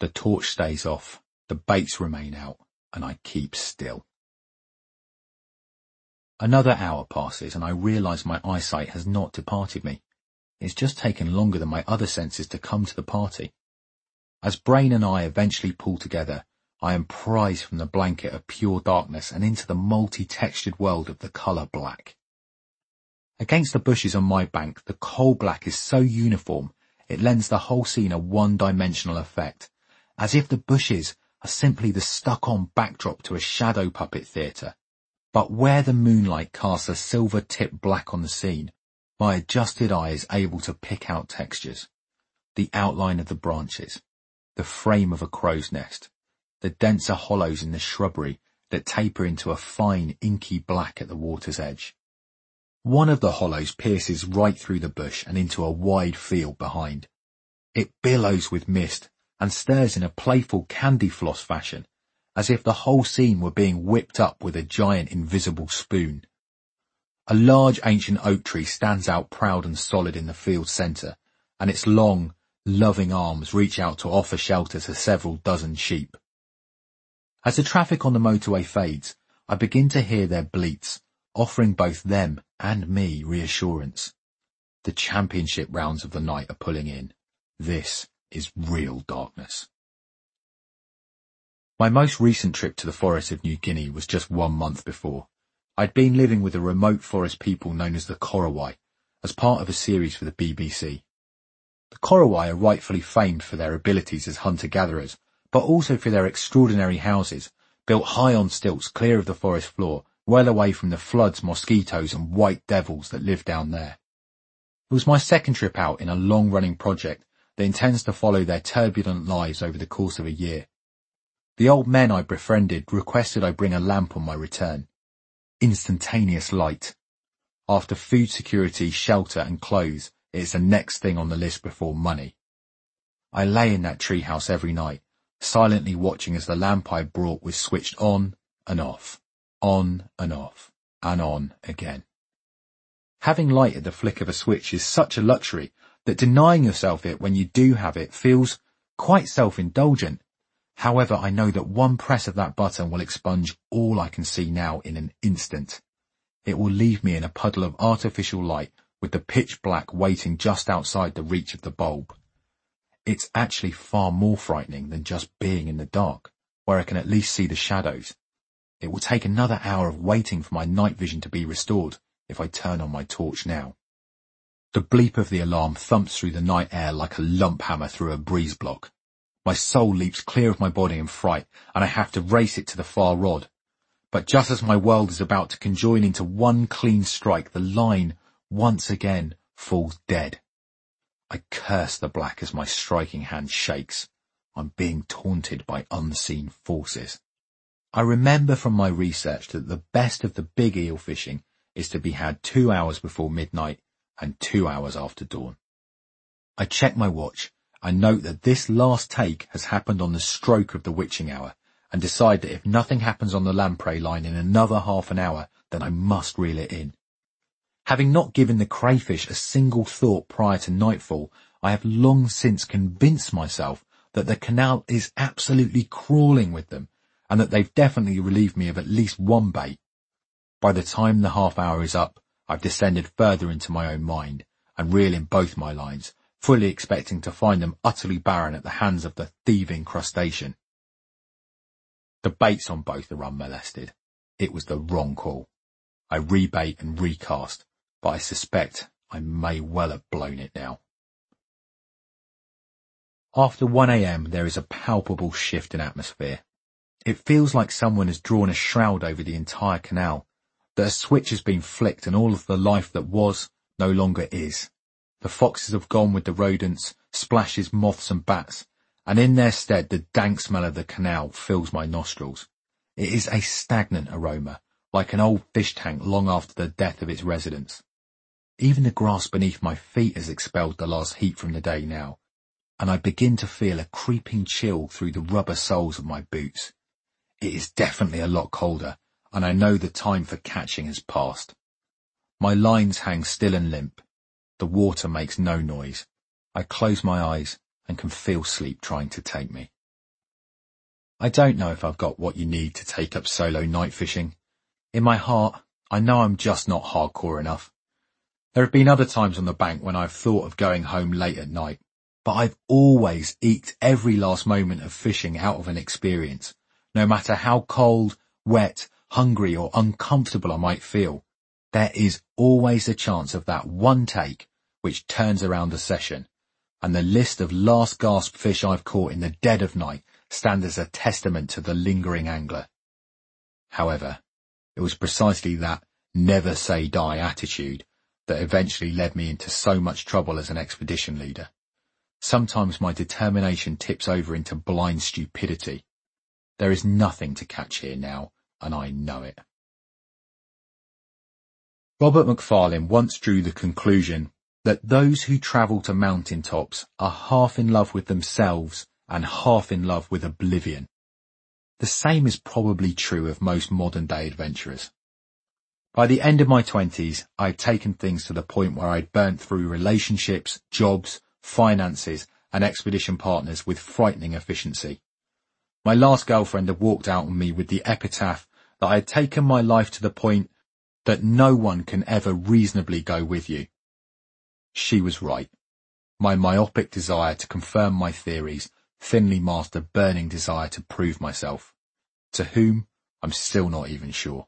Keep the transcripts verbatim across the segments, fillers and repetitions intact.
The torch stays off, the baits remain out, and I keep still. Another hour passes and I realise my eyesight has not departed me. It's just taken longer than my other senses to come to the party. As brain and eye eventually pull together, I am prized from the blanket of pure darkness and into the multi-textured world of the colour black. Against the bushes on my bank, the coal black is so uniform, it lends the whole scene a one-dimensional effect, as if the bushes are simply the stuck-on backdrop to a shadow puppet theatre. But where the moonlight casts a silver-tipped black on the scene, my adjusted eye is able to pick out textures. The outline of the branches, the frame of a crow's nest, the denser hollows in the shrubbery that taper into a fine, inky black at the water's edge. One of the hollows pierces right through the bush and into a wide field behind. It billows with mist and stirs in a playful candy floss fashion, as if the whole scene were being whipped up with a giant invisible spoon. A large ancient oak tree stands out proud and solid in the field's centre, and its long, loving arms reach out to offer shelter to several dozen sheep. As the traffic on the motorway fades, I begin to hear their bleats, offering both them and me reassurance. The championship rounds of the night are pulling in. This is real darkness. My most recent trip to the forests of New Guinea was just one month before. I'd been living with a remote forest people known as the Korowai, as part of a series for the B B C. The Korowai are rightfully famed for their abilities as hunter-gatherers, but also for their extraordinary houses, built high on stilts clear of the forest floor, well away from the floods, mosquitoes and white devils that live down there. It was my second trip out in a long-running project that intends to follow their turbulent lives over the course of a year. The old men I befriended requested I bring a lamp on my return. Instantaneous light. After food security, shelter and clothes, it is the next thing on the list before money. I lay in that treehouse every night, silently watching as the lamp I brought was switched on and off, on and off, and on again. Having light at the flick of a switch is such a luxury that denying yourself it when you do have it feels quite self-indulgent. However, I know that one press of that button will expunge all I can see now in an instant. It will leave me in a puddle of artificial light with the pitch black waiting just outside the reach of the bulb. It's actually far more frightening than just being in the dark, where I can at least see the shadows. It will take another hour of waiting for my night vision to be restored if I turn on my torch now. The bleep of the alarm thumps through the night air like a lump hammer through a breeze block. My soul leaps clear of my body in fright, and I have to race it to the far rod. But just as my world is about to conjoin into one clean strike, the line, once again, falls dead. I curse the black as my striking hand shakes. I'm being taunted by unseen forces. I remember from my research that the best of the big eel fishing is to be had two hours before midnight and two hours after dawn. I check my watch. I note that this last take has happened on the stroke of the witching hour, and decide that if nothing happens on the lamprey line in another half an hour, then I must reel it in. Having not given the crayfish a single thought prior to nightfall, I have long since convinced myself that the canal is absolutely crawling with them, and that they've definitely relieved me of at least one bait. By the time the half hour is up, I've descended further into my own mind, and reel in both my lines, fully expecting to find them utterly barren at the hands of the thieving crustacean. The baits on both are unmolested. It was the wrong call. I rebait and recast, but I suspect I may well have blown it now. After one a m there is a palpable shift in atmosphere. It feels like someone has drawn a shroud over the entire canal, that a switch has been flicked and all of the life that was no longer is. The foxes have gone with the rodents, splashes, moths and bats, and in their stead the dank smell of the canal fills my nostrils. It is a stagnant aroma, like an old fish tank long after the death of its residents. Even the grass beneath my feet has expelled the last heat from the day now, and I begin to feel a creeping chill through the rubber soles of my boots. It is definitely a lot colder, and I know the time for catching has passed. My lines hang still and limp. The water makes no noise. I close my eyes and can feel sleep trying to take me. I don't know if I've got what you need to take up solo night fishing. In my heart, I know I'm just not hardcore enough. There have been other times on the bank when I've thought of going home late at night, but I've always eked every last moment of fishing out of an experience, no matter how cold, wet, hungry or uncomfortable I might feel. There is always a chance of that one take which turns around the session, and the list of last gasp fish I've caught in the dead of night stand as a testament to the lingering angler. However, it was precisely that never say die attitude that eventually led me into so much trouble as an expedition leader. Sometimes my determination tips over into blind stupidity. There is nothing to catch here now, and I know it. Robert Macfarlane once drew the conclusion that those who travel to mountain tops are half in love with themselves and half in love with oblivion. The same is probably true of most modern-day adventurers. By the end of my twenties, I had taken things to the point where I'd burnt through relationships, jobs, finances, and expedition partners with frightening efficiency. My last girlfriend had walked out on me with the epitaph that I had taken my life to the point that no one can ever reasonably go with you. She was right. My myopic desire to confirm my theories thinly masked a burning desire to prove myself. To whom, I'm still not even sure.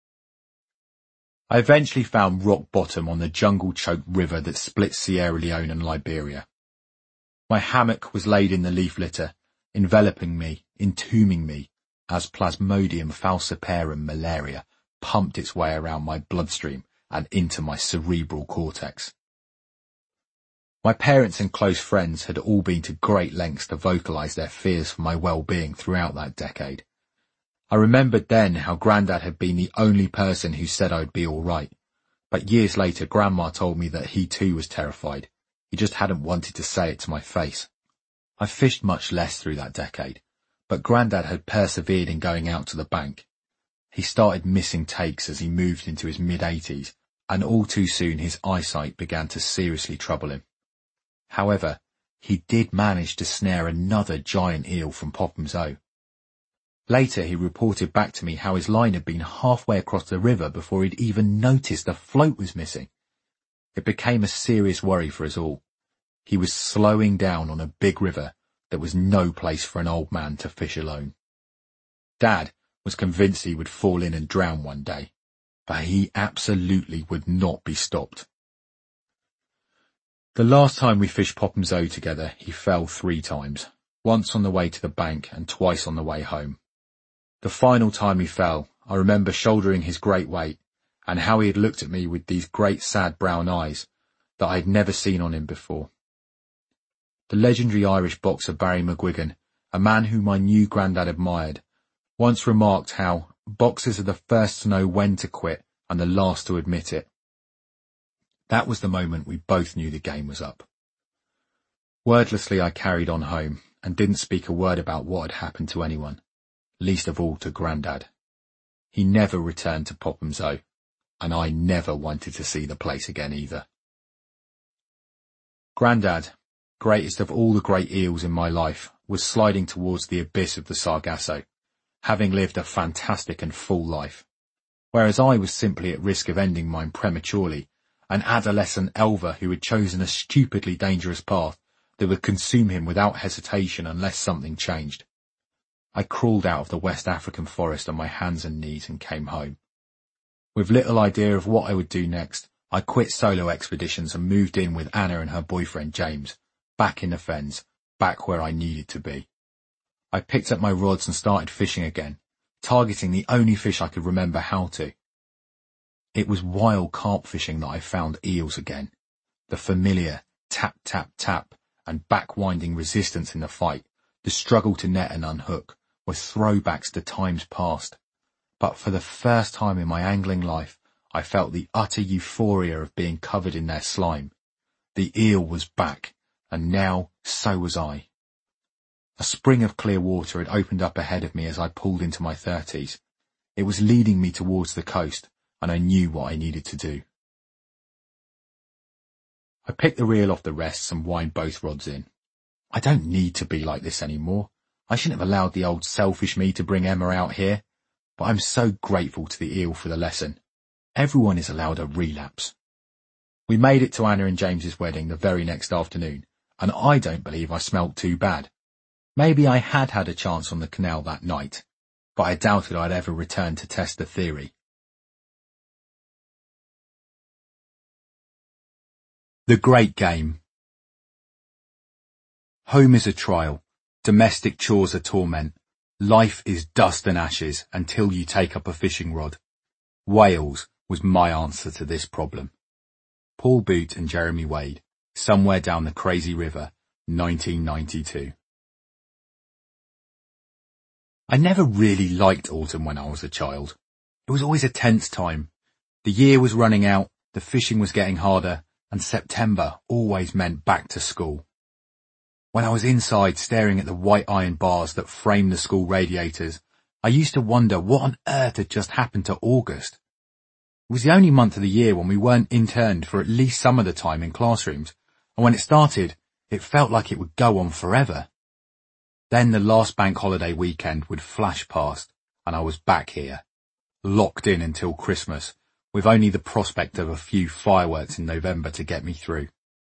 I eventually found rock bottom on the jungle-choked river that splits Sierra Leone and Liberia. My hammock was laid in the leaf litter, enveloping me, entombing me, as Plasmodium falciparum malaria pumped its way around my bloodstream and into my cerebral cortex. My parents and close friends had all been to great lengths to vocalize their fears for my well-being throughout that decade. I remembered then how Grandad had been the only person who said I'd be all right, but years later Grandma told me that he too was terrified. He just hadn't wanted to say it to my face. I fished much less through that decade, but Grandad had persevered in going out to the bank. He started missing takes as he moved into his mid-eighties, and all too soon his eyesight began to seriously trouble him. However, he did manage to snare another giant eel from Popham's O. Later he reported back to me how his line had been halfway across the river before he'd even noticed the float was missing. It became a serious worry for us all. He was slowing down on a big river that was no place for an old man to fish alone. Dad was convinced he would fall in and drown one day, but he absolutely would not be stopped. The last time we fished Popham's O together, he fell three times, once on the way to the bank and twice on the way home. The final time he fell, I remember shouldering his great weight and how he had looked at me with these great sad brown eyes that I had never seen on him before. The legendary Irish boxer Barry McGuigan, a man whom I knew Grandad admired, once remarked how boxers are the first to know when to quit and the last to admit it. That was the moment we both knew the game was up. Wordlessly I carried on home and didn't speak a word about what had happened to anyone, least of all to Grandad. He never returned to Popham's O, and I never wanted to see the place again either. Grandad, greatest of all the great eels in my life, was sliding towards the abyss of the Sargasso, having lived a fantastic and full life, whereas I was simply at risk of ending mine prematurely, an adolescent elver who had chosen a stupidly dangerous path that would consume him without hesitation unless something changed. I crawled out of the West African forest on my hands and knees and came home. With little idea of what I would do next, I quit solo expeditions and moved in with Anna and her boyfriend James, back in the fens, back where I needed to be. I picked up my rods and started fishing again, targeting the only fish I could remember how to. It was wild carp fishing that I found eels again. The familiar tap, tap, tap and back-winding resistance in the fight, the struggle to net and unhook, were throwbacks to times past. But for the first time in my angling life, I felt the utter euphoria of being covered in their slime. The eel was back, and now so was I. A spring of clear water had opened up ahead of me as I pulled into my thirties. It was leading me towards the coast, and I knew what I needed to do. I picked the reel off the rests and wind both rods in. I don't need to be like this anymore. I shouldn't have allowed the old selfish me to bring Emma out here, but I'm so grateful to the eel for the lesson. Everyone is allowed a relapse. We made it to Anna and James's wedding the very next afternoon, and I don't believe I smelt too bad. Maybe I had had a chance on the canal that night, but I doubted I'd ever return to test the theory. The Great Game. Home is a trial, domestic chores a torment, life is dust and ashes until you take up a fishing rod. Wales was my answer to this problem. Paul Boot and Jeremy Wade, Somewhere Down the Crazy River, nineteen ninety-two. I never really liked autumn when I was a child. It was always a tense time. The year was running out, the fishing was getting harder, and September always meant back to school. When I was inside staring at the white iron bars that framed the school radiators, I used to wonder what on earth had just happened to August. It was the only month of the year when we weren't interned for at least some of the time in classrooms, and when it started, it felt like it would go on forever. Then the last bank holiday weekend would flash past, and I was back here, locked in until Christmas, with only the prospect of a few fireworks in November to get me through.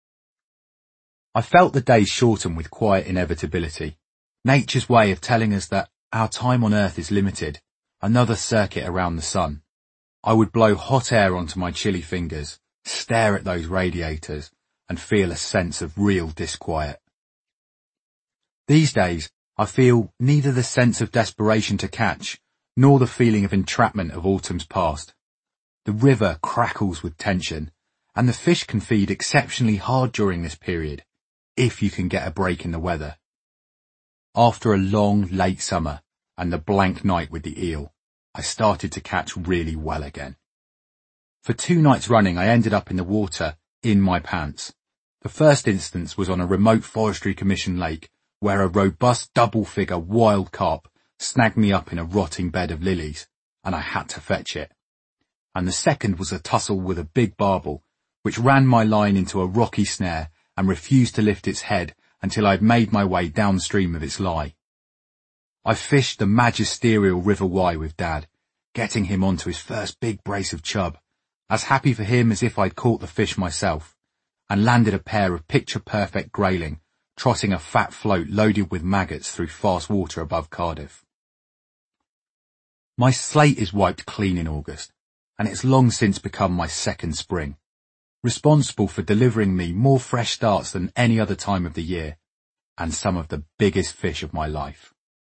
I felt the days shorten with quiet inevitability, nature's way of telling us that our time on Earth is limited, another circuit around the sun. I would blow hot air onto my chilly fingers, stare at those radiators, and feel a sense of real disquiet. These days, I feel neither the sense of desperation to catch, nor the feeling of entrapment of autumn's past. The river crackles with tension, and the fish can feed exceptionally hard during this period, if you can get a break in the weather. After a long, late summer, and the blank night with the eel, I started to catch really well again. For two nights running, I ended up in the water, in my pants. The first instance was on a remote Forestry Commission lake, where a robust double-figure wild carp snagged me up in a rotting bed of lilies, and I had to fetch it. And the second was a tussle with a big barbel, which ran my line into a rocky snare and refused to lift its head until I'd made my way downstream of its lie. I fished the magisterial River Wye with Dad, getting him onto his first big brace of chub, as happy for him as if I'd caught the fish myself, and landed a pair of picture-perfect grayling, trotting a fat float loaded with maggots through fast water above Cardiff. My slate is wiped clean in August, and it's long since become my second spring, responsible for delivering me more fresh starts than any other time of the year, and some of the biggest fish of my life.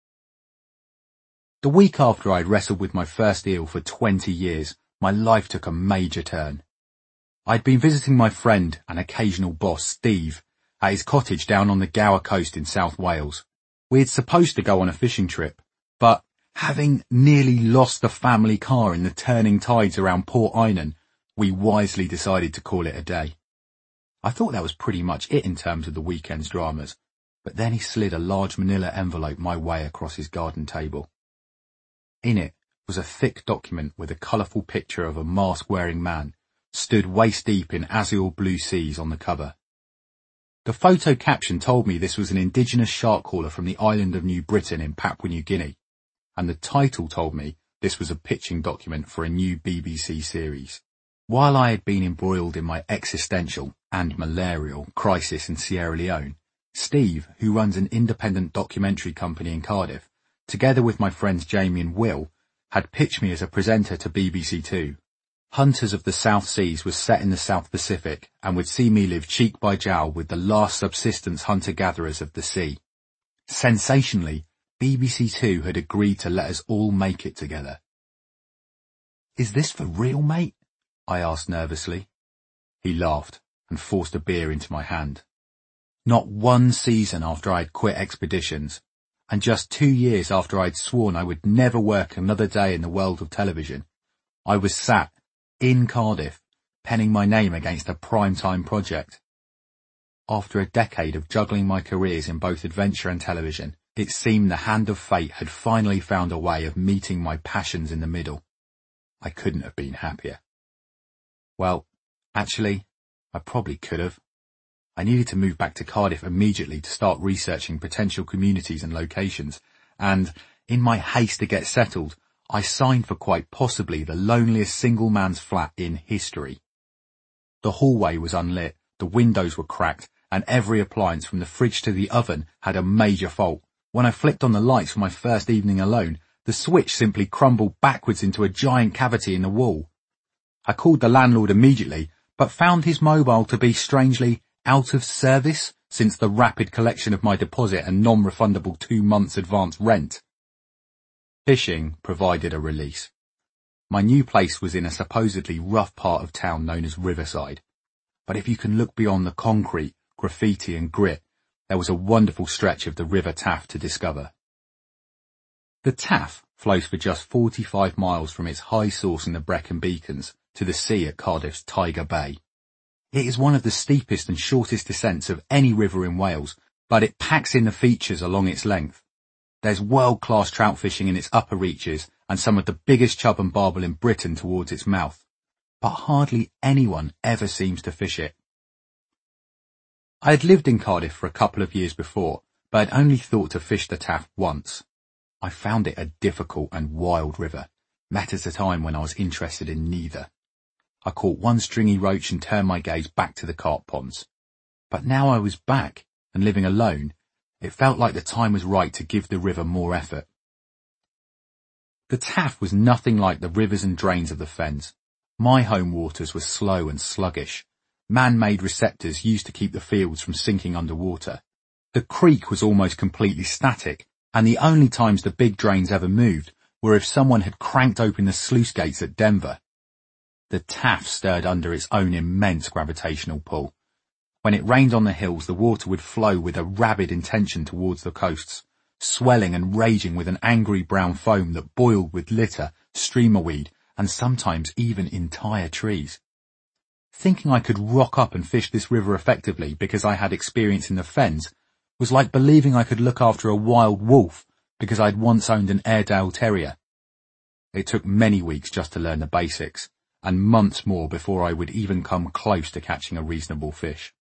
The week after I'd wrestled with my first eel for twenty years, my life took a major turn. I'd been visiting my friend and occasional boss, Steve, at his cottage down on the Gower coast in South Wales. We had supposed to go on a fishing trip, but having nearly lost the family car in the turning tides around Port Eynon, we wisely decided to call it a day. I thought that was pretty much it in terms of the weekend's dramas, but then he slid a large manila envelope my way across his garden table. In it was a thick document with a colourful picture of a mask-wearing man, stood waist-deep in azure blue seas on the cover. The photo caption told me this was an indigenous shark hauler from the island of New Britain in Papua New Guinea, and the title told me this was a pitching document for a new B B C series. While I had been embroiled in my existential and malarial crisis in Sierra Leone, Steve, who runs an independent documentary company in Cardiff, together with my friends Jamie and Will, had pitched me as a presenter to B B C Two. Hunters of the South Seas was set in the South Pacific and would see me live cheek by jowl with the last subsistence hunter-gatherers of the sea. Sensationally, B B C Two had agreed to let us all make it together. "Is this for real, mate?" I asked nervously. He laughed and forced a beer into my hand. Not one season after I'd quit Expeditions, and just two years after I'd sworn I would never work another day in the world of television, I was sat in Cardiff, penning my name against a prime-time project. After a decade of juggling my careers in both adventure and television, it seemed the hand of fate had finally found a way of meeting my passions in the middle. I couldn't have been happier. Well, actually, I probably could have. I needed to move back to Cardiff immediately to start researching potential communities and locations, and, in my haste to get settled, I signed for quite possibly the loneliest single man's flat in history. The hallway was unlit, the windows were cracked, and every appliance from the fridge to the oven had a major fault. When I flicked on the lights for my first evening alone, the switch simply crumbled backwards into a giant cavity in the wall. I called the landlord immediately, but found his mobile to be strangely out of service since the rapid collection of my deposit and non-refundable two months advance rent. Fishing provided a release. My new place was in a supposedly rough part of town known as Riverside, but if you can look beyond the concrete, graffiti and grit, there was a wonderful stretch of the River Taff to discover. The Taff flows for just forty-five miles from its high source in the Brecon Beacons to the sea at Cardiff's Tiger Bay. It is one of the steepest and shortest descents of any river in Wales, but it packs in the features along its length. There's world-class trout fishing in its upper reaches and some of the biggest chub and barbel in Britain towards its mouth, but hardly anyone ever seems to fish it. I had lived in Cardiff for a couple of years before, but had only thought to fish the Taff once. I found it a difficult and wild river, met at a time when I was interested in neither. I caught one stringy roach and turned my gaze back to the carp ponds. But now I was back and living alone, it felt like the time was right to give the river more effort. The Taff was nothing like the rivers and drains of the fens. My home waters were slow and sluggish, man-made receptors used to keep the fields from sinking underwater. The creek was almost completely static, and the only times the big drains ever moved were if someone had cranked open the sluice gates at Denver. The Taff stirred under its own immense gravitational pull. When it rained on the hills, the water would flow with a rabid intention towards the coasts, swelling and raging with an angry brown foam that boiled with litter, streamerweed, and sometimes even entire trees. Thinking I could rock up and fish this river effectively because I had experience in the fens was like believing I could look after a wild wolf because I'd once owned an Airedale Terrier. It took many weeks just to learn the basics, and months more before I would even come close to catching a reasonable fish.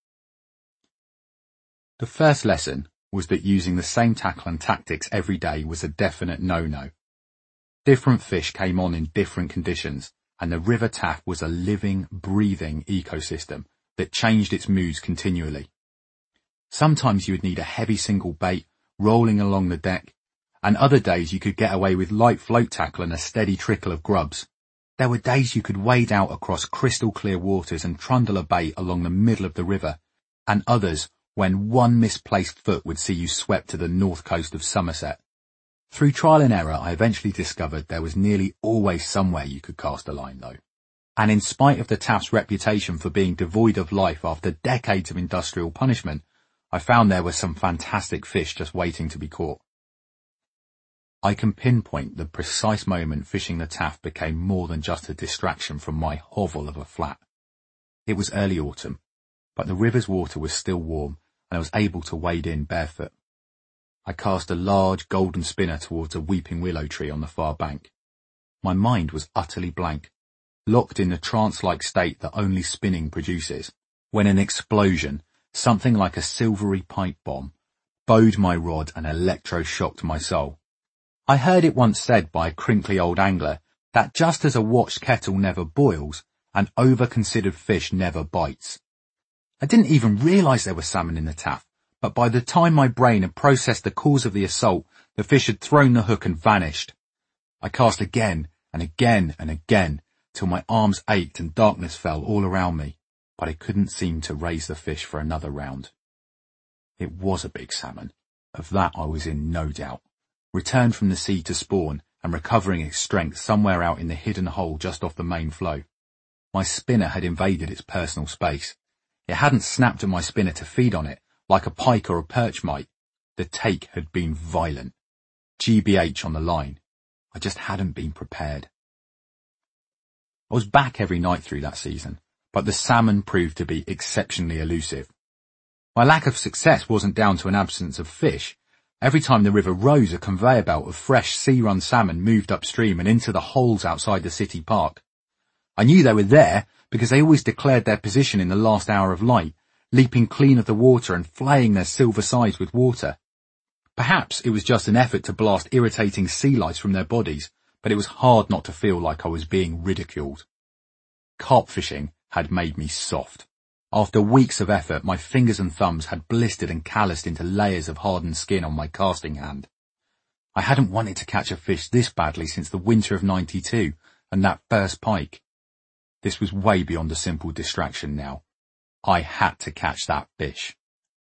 The first lesson was that using the same tackle and tactics every day was a definite no-no. Different fish came on in different conditions, and the River Taff was a living, breathing ecosystem that changed its moods continually. Sometimes you would need a heavy single bait rolling along the deck, and other days you could get away with light float tackle and a steady trickle of grubs. There were days you could wade out across crystal clear waters and trundle a bait along the middle of the river, and others when one misplaced foot would see you swept to the north coast of Somerset. Through trial and error, I eventually discovered there was nearly always somewhere you could cast a line though. And in spite of the Taff's reputation for being devoid of life after decades of industrial punishment, I found there were some fantastic fish just waiting to be caught. I can pinpoint the precise moment fishing the Taff became more than just a distraction from my hovel of a flat. It was early autumn, but the river's water was still warm and I was able to wade in barefoot. I cast a large golden spinner towards a weeping willow tree on the far bank. My mind was utterly blank, locked in the trance-like state that only spinning produces, when an explosion, something like a silvery pipe bomb, bowed my rod and electro-shocked my soul. I heard it once said by a crinkly old angler that just as a watched kettle never boils, an over-considered fish never bites. I didn't even realise there was salmon in the Taff, but by the time my brain had processed the cause of the assault, the fish had thrown the hook and vanished. I cast again and again and again, till my arms ached and darkness fell all around me, but I couldn't seem to raise the fish for another round. It was a big salmon, of that I was in no doubt, returned from the sea to spawn and recovering its strength somewhere out in the hidden hole just off the main flow. My spinner had invaded its personal space. It hadn't snapped at my spinner to feed on it, like a pike or a perch might. The take had been violent. G B H on the line. I just hadn't been prepared. I was back every night through that season, but the salmon proved to be exceptionally elusive. My lack of success wasn't down to an absence of fish. Every time the river rose, a conveyor belt of fresh sea-run salmon moved upstream and into the holes outside the city park. I knew they were there because they always declared their position in the last hour of light, leaping clean of the water and flaying their silver sides with water. Perhaps it was just an effort to blast irritating sea lice from their bodies, but it was hard not to feel like I was being ridiculed. Carp fishing had made me soft. After weeks of effort, my fingers and thumbs had blistered and calloused into layers of hardened skin on my casting hand. I hadn't wanted to catch a fish this badly since the winter of ninety-two and that first pike. This was way beyond a simple distraction now. I had to catch that fish.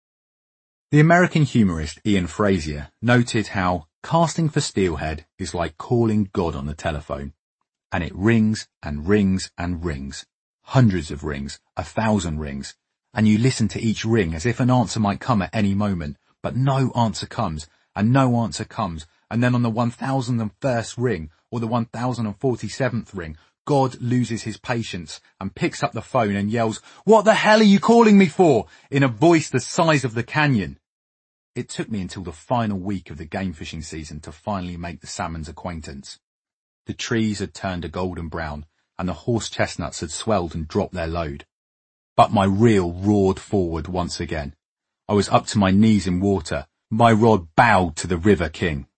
The American humorist Ian Frazier noted how casting for steelhead is like calling God on the telephone, and it rings and rings and rings. Hundreds of rings, a thousand rings, and you listen to each ring as if an answer might come at any moment, but no answer comes, and no answer comes, and then on the one thousand first ring, or the one thousand forty-seventh ring, God loses his patience and picks up the phone and yells, "What the hell are you calling me for?" in a voice the size of the canyon. It took me until the final week of the game fishing season to finally make the salmon's acquaintance. The trees had turned a golden brown, and the horse chestnuts had swelled and dropped their load. But my reel roared forward once again. I was up to my knees in water. My rod bowed to the River King.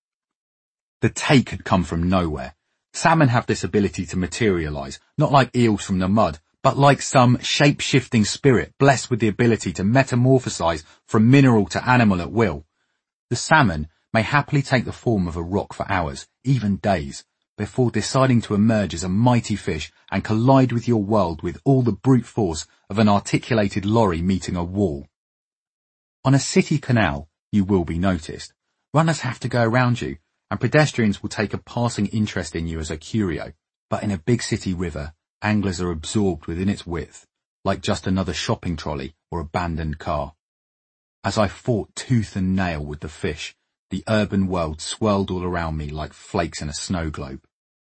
The take had come from nowhere. Salmon have this ability to materialize, not like eels from the mud, but like some shape-shifting spirit blessed with the ability to metamorphosize from mineral to animal at will. The salmon may happily take the form of a rock for hours, even days, before deciding to emerge as a mighty fish and collide with your world with all the brute force of an articulated lorry meeting a wall. On a city canal, you will be noticed. Runners have to go around you, and pedestrians will take a passing interest in you as a curio. But in a big city river, anglers are absorbed within its width, like just another shopping trolley or abandoned car. As I fought tooth and nail with the fish, the urban world swirled all around me like flakes in a snow globe.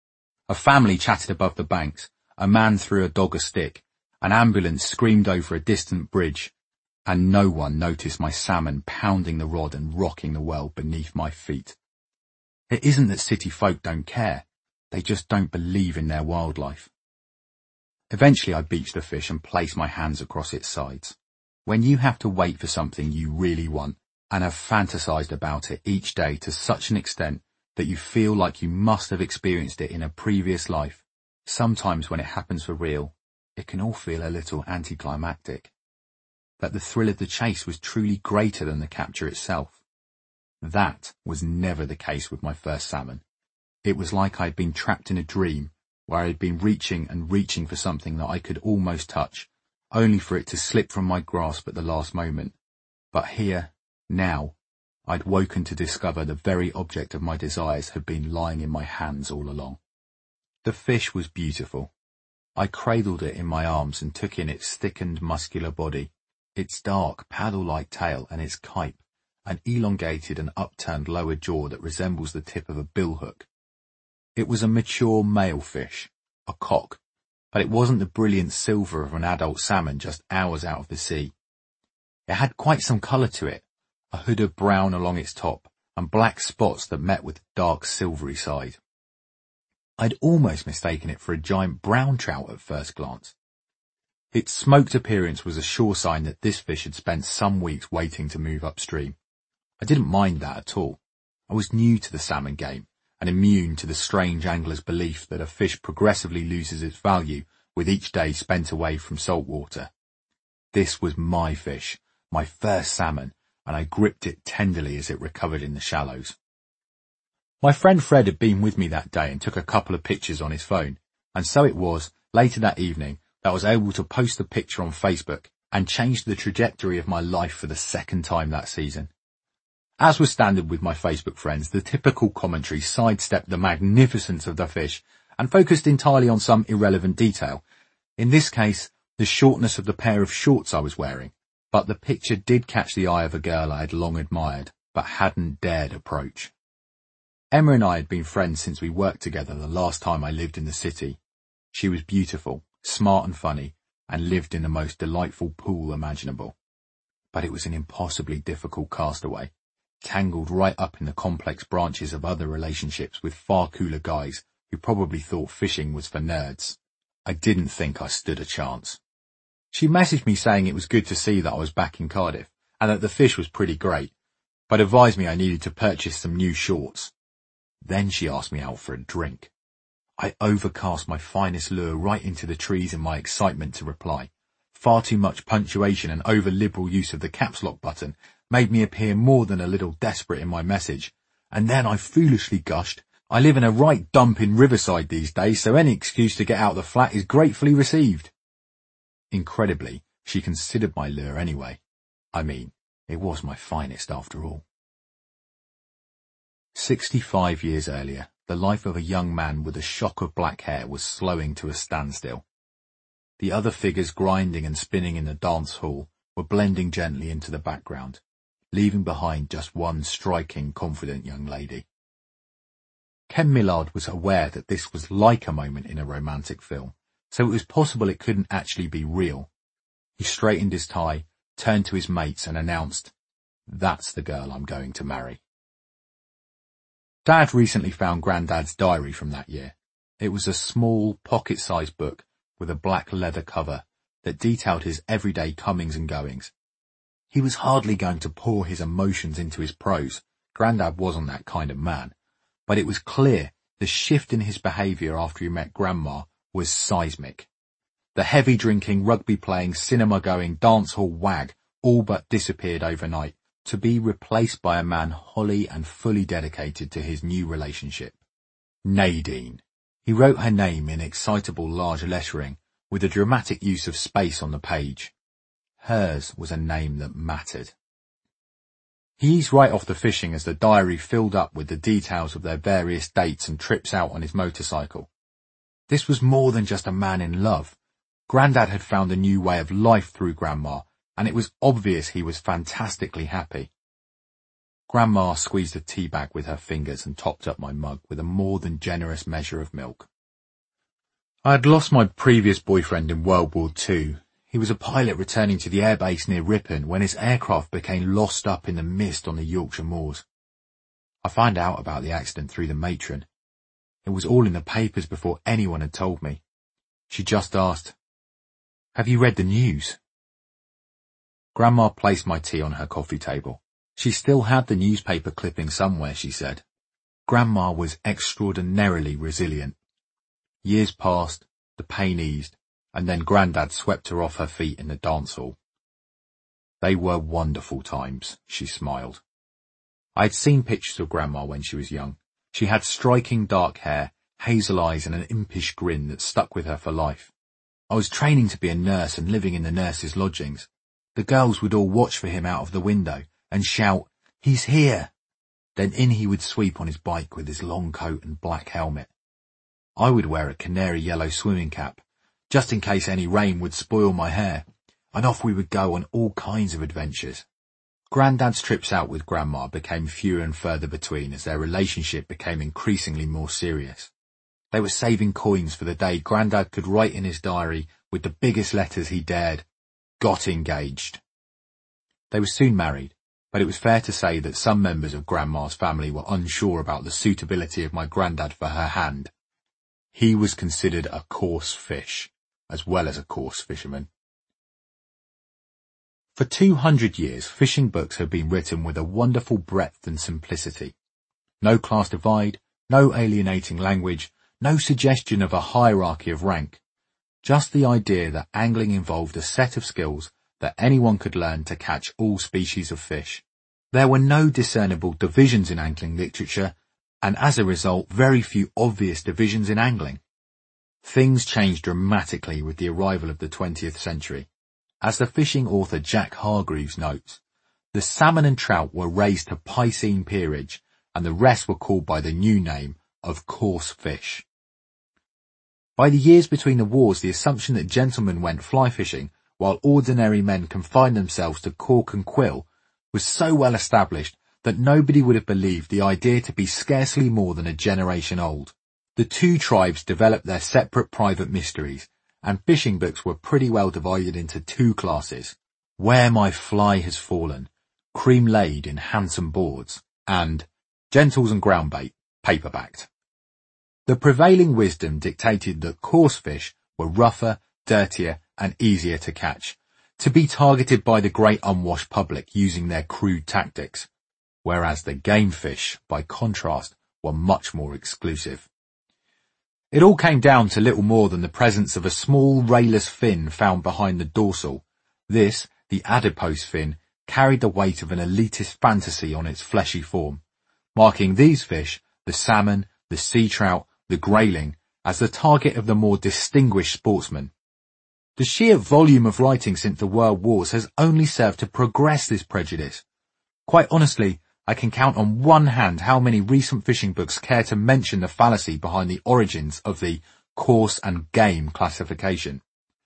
A family chatted above the banks, a man threw a dog a stick, an ambulance screamed over a distant bridge, and no one noticed my salmon pounding the rod and rocking the world beneath my feet. It isn't that city folk don't care, they just don't believe in their wildlife. Eventually I beached the fish and placed my hands across its sides. When you have to wait for something you really want, and have fantasized about it each day to such an extent that you feel like you must have experienced it in a previous life, sometimes when it happens for real, it can all feel a little anticlimactic. That the thrill of the chase was truly greater than the capture itself. That was never the case with my first salmon. It was like I had been trapped in a dream, where I had been reaching and reaching for something that I could almost touch, only for it to slip from my grasp at the last moment. But here, now, I'd woken to discover the very object of my desires had been lying in my hands all along. The fish was beautiful. I cradled it in my arms and took in its thickened, muscular body, its dark, paddle-like tail and its kype, an elongated and upturned lower jaw that resembles the tip of a billhook. It was a mature male fish, a cock, but it wasn't the brilliant silver of an adult salmon just hours out of the sea. It had quite some colour to it, a hood of brown along its top, and black spots that met with the dark silvery side. I'd almost mistaken it for a giant brown trout at first glance. Its smoked appearance was a sure sign that this fish had spent some weeks waiting to move upstream. I didn't mind that at all. I was new to the salmon game, and immune to the strange angler's belief that a fish progressively loses its value with each day spent away from salt water. This was my fish, my first salmon, and I gripped it tenderly as it recovered in the shallows. My friend Fred had been with me that day and took a couple of pictures on his phone, and so it was, later that evening, that I was able to post the picture on Facebook and change the trajectory of my life for the second time that season. As was standard with my Facebook friends, the typical commentary sidestepped the magnificence of the fish and focused entirely on some irrelevant detail. In this case, the shortness of the pair of shorts I was wearing, but the picture did catch the eye of a girl I had long admired, but hadn't dared approach. Emma and I had been friends since we worked together the last time I lived in the city. She was beautiful, smart and funny, and lived in the most delightful pool imaginable. But it was an impossibly difficult castaway, tangled right up in the complex branches of other relationships with far cooler guys who probably thought fishing was for nerds. I didn't think I stood a chance. She messaged me saying it was good to see that I was back in Cardiff and that the fish was pretty great, but advised me I needed to purchase some new shorts. Then she asked me out for a drink. I overcast my finest lure right into the trees in my excitement to reply. Far too much punctuation and over-liberal use of the caps lock button made me appear more than a little desperate in my message. And then I foolishly gushed, I live in a right dump in Riverside these days, so any excuse to get out of the flat is gratefully received. Incredibly, she considered my lure anyway. I mean, it was my finest after all. Sixty-five years earlier, the life of a young man with a shock of black hair was slowing to a standstill. The other figures grinding and spinning in the dance hall were blending gently into the background, leaving behind just one striking, confident young lady. Ken Millard was aware that this was like a moment in a romantic film, so it was possible it couldn't actually be real. He straightened his tie, turned to his mates and announced, "That's the girl I'm going to marry." Dad recently found Grandad's diary from that year. It was a small, pocket-sized book with a black leather cover that detailed his everyday comings and goings. He was hardly going to pour his emotions into his prose. Grandad wasn't that kind of man. But it was clear the shift in his behaviour after he met Grandma was seismic. The heavy-drinking, rugby-playing, cinema-going, dance-hall wag all but disappeared overnight, to be replaced by a man wholly and fully dedicated to his new relationship. Nadine. He wrote her name in excitable large lettering, with a dramatic use of space on the page. Hers was a name that mattered. He eased right off the fishing as the diary filled up with the details of their various dates and trips out on his motorcycle. This was more than just a man in love. Grandad had found a new way of life through Grandma, and it was obvious he was fantastically happy. Grandma squeezed a tea bag with her fingers and topped up my mug with a more than generous measure of milk. I had lost my previous boyfriend in World War Two. He was a pilot returning to the airbase near Ripon when his aircraft became lost up in the mist on the Yorkshire moors. I found out about the accident through the matron. It was all in the papers before anyone had told me. She just asked, "Have you read the news?" Grandma placed my tea on her coffee table. She still had the newspaper clipping somewhere, she said. Grandma was extraordinarily resilient. Years passed, the pain eased, and then Grandad swept her off her feet in the dance hall. They were wonderful times, she smiled. I had seen pictures of Grandma when she was young. She had striking dark hair, hazel eyes and an impish grin that stuck with her for life. I was training to be a nurse and living in the nurses' lodgings. The girls would all watch for him out of the window and shout, "He's here!" Then in he would sweep on his bike with his long coat and black helmet. I would wear a canary yellow swimming cap, just in case any rain would spoil my hair, and off we would go on all kinds of adventures. Grandad's trips out with Grandma became fewer and further between as their relationship became increasingly more serious. They were saving coins for the day Grandad could write in his diary with the biggest letters he dared, "Got engaged." They were soon married, but it was fair to say that some members of Grandma's family were unsure about the suitability of my Grandad for her hand. He was considered a coarse fish, as well as a coarse fisherman. For two hundred years, fishing books have been written with a wonderful breadth and simplicity. No class divide, no alienating language, no suggestion of a hierarchy of rank. Just the idea that angling involved a set of skills that anyone could learn to catch all species of fish. There were no discernible divisions in angling literature, and as a result, very few obvious divisions in angling. Things changed dramatically with the arrival of the twentieth century. As the fishing author Jack Hargreaves notes, the salmon and trout were raised to piscine peerage, and the rest were called by the new name of coarse fish. By the years between the wars, the assumption that gentlemen went fly fishing, while ordinary men confined themselves to cork and quill, was so well established that nobody would have believed the idea to be scarcely more than a generation old. The two tribes developed their separate private mysteries, and fishing books were pretty well divided into two classes: Where My Fly Has Fallen, cream laid in handsome boards, and Gentles and Groundbait, paperbacked. The prevailing wisdom dictated that coarse fish were rougher, dirtier, and easier to catch, to be targeted by the great unwashed public using their crude tactics, whereas the game fish, by contrast, were much more exclusive. It all came down to little more than the presence of a small rayless fin found behind the dorsal. This, the adipose fin, carried the weight of an elitist fantasy on its fleshy form, marking these fish, the salmon, the sea trout, the grayling, as the target of the more distinguished sportsman. The sheer volume of writing since the World Wars has only served to progress this prejudice. Quite honestly, I can count on one hand how many recent fishing books care to mention the fallacy behind the origins of the coarse and game classification.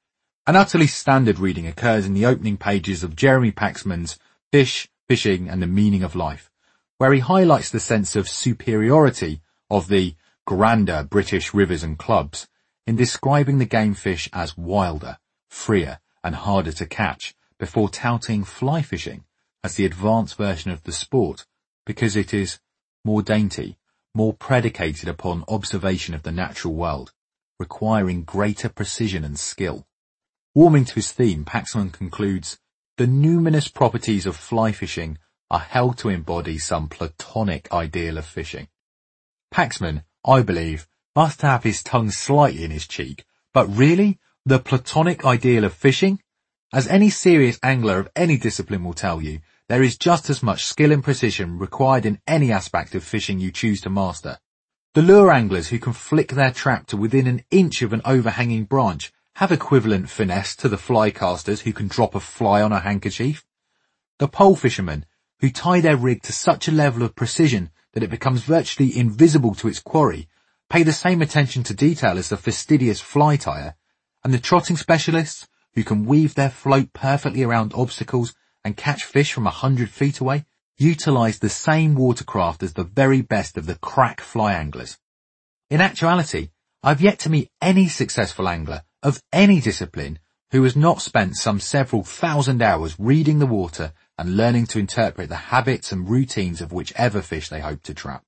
An utterly standard reading occurs in the opening pages of Jeremy Paxman's Fish, Fishing and the Meaning of Life, where he highlights the sense of superiority of the grander British rivers and clubs in describing the game fish as wilder, freer and harder to catch, before touting fly fishing as the advanced version of the sport because it is more dainty, more predicated upon observation of the natural world, requiring greater precision and skill. Warming to his theme, Paxman concludes, the numinous properties of fly fishing are held to embody some platonic ideal of fishing. Paxman, I believe, must have his tongue slightly in his cheek, but really, the platonic ideal of fishing? As any serious angler of any discipline will tell you, there is just as much skill and precision required in any aspect of fishing you choose to master. The lure anglers who can flick their trap to within an inch of an overhanging branch have equivalent finesse to the fly casters who can drop a fly on a handkerchief. The pole fishermen who tie their rig to such a level of precision that it becomes virtually invisible to its quarry pay the same attention to detail as the fastidious fly tyer, and the trotting specialists who can weave their float perfectly around obstacles and catch fish from a hundred feet away utilize the same watercraft as the very best of the crack fly anglers. In actuality, I've yet to meet any successful angler of any discipline who has not spent some several thousand hours reading the water and learning to interpret the habits and routines of whichever fish they hope to trap.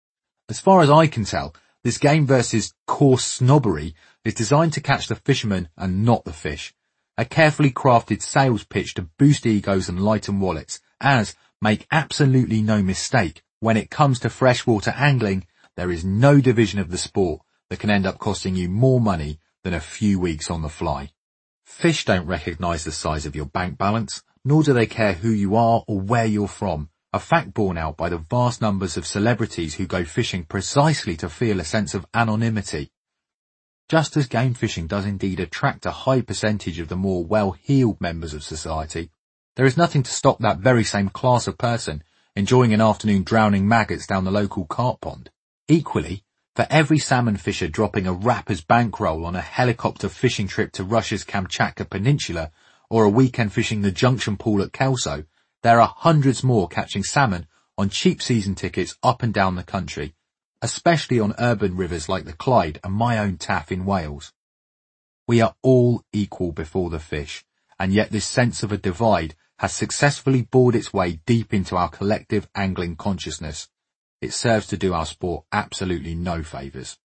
As far as I can tell, this game versus coarse snobbery is designed to catch the fisherman and not the fish, a carefully crafted sales pitch to boost egos and lighten wallets, as, make absolutely no mistake, when it comes to freshwater angling, there is no division of the sport that can end up costing you more money than a few weeks on the fly. Fish don't recognise the size of your bank balance, nor do they care who you are or where you're from, a fact borne out by the vast numbers of celebrities who go fishing precisely to feel a sense of anonymity. Just as game fishing does indeed attract a high percentage of the more well-heeled members of society, there is nothing to stop that very same class of person enjoying an afternoon drowning maggots down the local carp pond. Equally, for every salmon fisher dropping a rapper's bankroll on a helicopter fishing trip to Russia's Kamchatka Peninsula or a weekend fishing the Junction Pool at Kelso, there are hundreds more catching salmon on cheap season tickets up and down the country, especially on urban rivers like the Clyde and my own Taff in Wales. We are all equal before the fish, and yet this sense of a divide has successfully bored its way deep into our collective angling consciousness. It serves to do our sport absolutely no favours.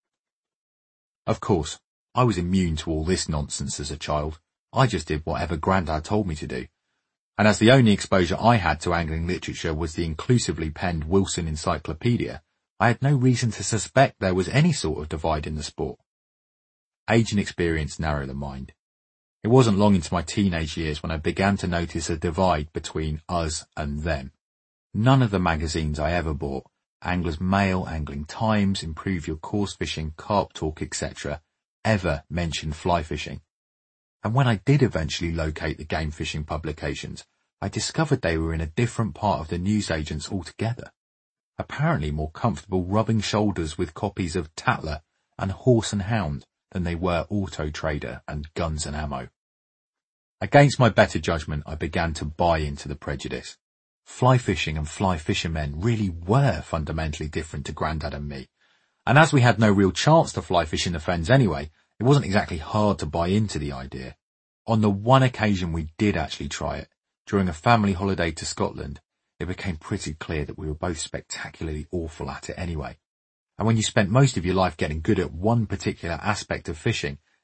Of course, I was immune to all this nonsense as a child. I just did whatever Grandad told me to do. And as the only exposure I had to angling literature was the inclusively penned Wilson Encyclopedia, I had no reason to suspect there was any sort of divide in the sport. Age and experience narrow the mind. It wasn't long into my teenage years when I began to notice a divide between us and them. None of the magazines I ever bought, Angler's Mail, Angling Times, Improve Your Course Fishing, Carp Talk, et cetera, ever mentioned fly fishing. And when I did eventually locate the game fishing publications, I discovered they were in a different part of the newsagents altogether, apparently more comfortable rubbing shoulders with copies of Tatler and Horse and Hound than they were Auto Trader and Guns and Ammo. Against my better judgment, I began to buy into the prejudice. Fly fishing and fly fishermen really were fundamentally different to Grandad and me, and as we had no real chance to fly fish in the fens anyway, it wasn't exactly hard to buy into the idea. On the one occasion we did actually try it, during a family holiday to Scotland, it became pretty clear that we were both spectacularly awful at it anyway. And when you spent most of your life getting good at one particular aspect of fishing,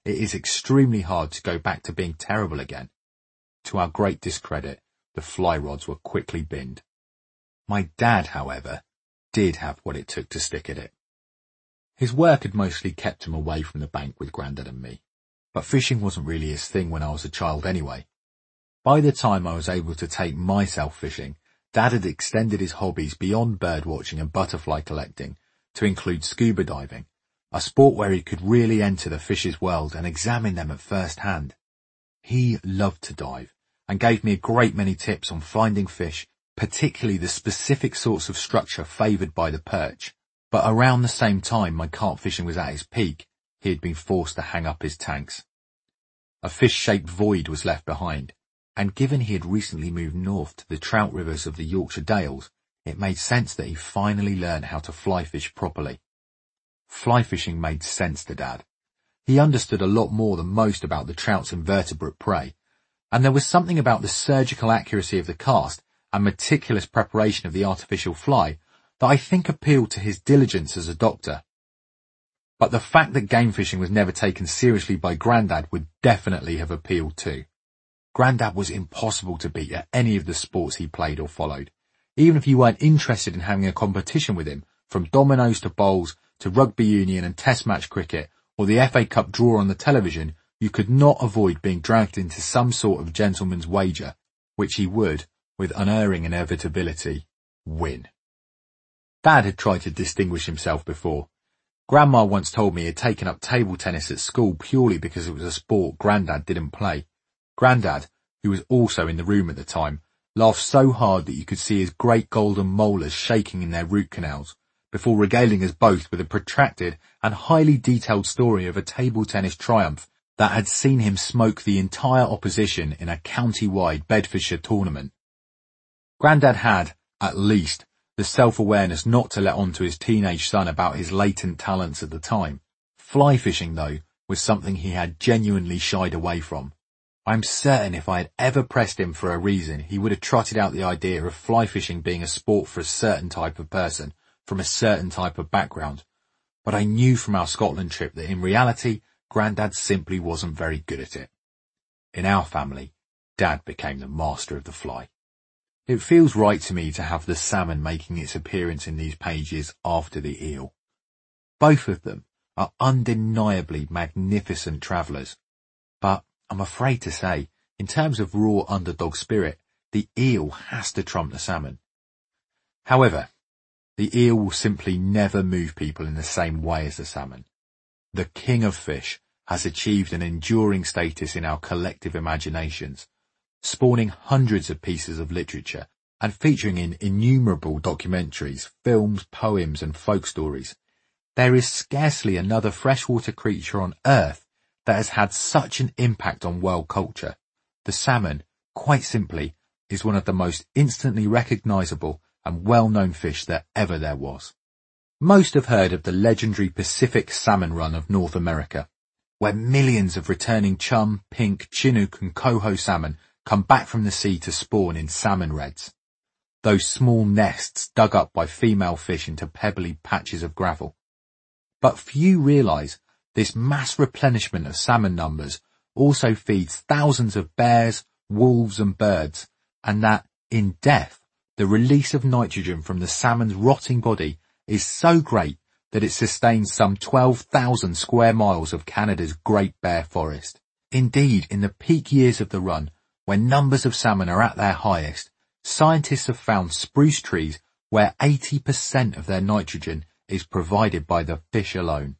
it is extremely hard to go back to being terrible again. To our great discredit, the fly rods were quickly binned. My dad, however, did have what it took to stick at it. His work had mostly kept him away from the bank with Grandad and me, but fishing wasn't really his thing when I was a child anyway. By the time I was able to take myself fishing, Dad had extended his hobbies beyond bird watching and butterfly collecting to include scuba diving, a sport where he could really enter the fish's world and examine them at first hand. He loved to dive and gave me a great many tips on finding fish, particularly the specific sorts of structure favoured by the perch. But around the same time my carp fishing was at its peak, he had been forced to hang up his tanks. A fish-shaped void was left behind, and given he had recently moved north to the trout rivers of the Yorkshire Dales, it made sense that he finally learned how to fly fish properly. Fly fishing made sense to Dad. He understood a lot more than most about the trout's invertebrate prey, and there was something about the surgical accuracy of the cast and meticulous preparation of the artificial fly that I think appealed to his diligence as a doctor. But the fact that game fishing was never taken seriously by Grandad would definitely have appealed too. Grandad was impossible to beat at any of the sports he played or followed. Even if you weren't interested in having a competition with him, from dominoes to bowls to rugby union and test match cricket or the F A Cup draw on the television, you could not avoid being dragged into some sort of gentleman's wager, which he would, with unerring inevitability, win. Dad had tried to distinguish himself before. Grandma once told me he had taken up table tennis at school purely because it was a sport Grandad didn't play. Grandad, who was also in the room at the time, laughed so hard that you could see his great golden molars shaking in their root canals, before regaling us both with a protracted and highly detailed story of a table tennis triumph that had seen him smoke the entire opposition in a county-wide Bedfordshire tournament. Grandad had, at least, the self-awareness not to let on to his teenage son about his latent talents at the time. Fly fishing, though, was something he had genuinely shied away from. I'm certain if I had ever pressed him for a reason, he would have trotted out the idea of fly fishing being a sport for a certain type of person, from a certain type of background. But I knew from our Scotland trip that in reality, Grandad simply wasn't very good at it. In our family, Dad became the master of the fly. It feels right to me to have the salmon making its appearance in these pages after the eel. Both of them are undeniably magnificent travellers, but I'm afraid to say, in terms of raw underdog spirit, the eel has to trump the salmon. However, the eel will simply never move people in the same way as the salmon. The king of fish has achieved an enduring status in our collective imaginations, spawning hundreds of pieces of literature and featuring in innumerable documentaries, films, poems and folk stories. There is scarcely another freshwater creature on Earth that has had such an impact on world culture. The salmon, quite simply, is one of the most instantly recognisable and well-known fish that ever there was. Most have heard of the legendary Pacific salmon run of North America, where millions of returning chum, pink, chinook and coho salmon come back from the sea to spawn in salmon redds, those small nests dug up by female fish into pebbly patches of gravel. But few realise this mass replenishment of salmon numbers also feeds thousands of bears, wolves and birds, and that, in death, the release of nitrogen from the salmon's rotting body is so great that it sustains some twelve thousand square miles of Canada's Great Bear Forest. Indeed, in the peak years of the run, when numbers of salmon are at their highest, scientists have found spruce trees where eighty percent of their nitrogen is provided by the fish alone.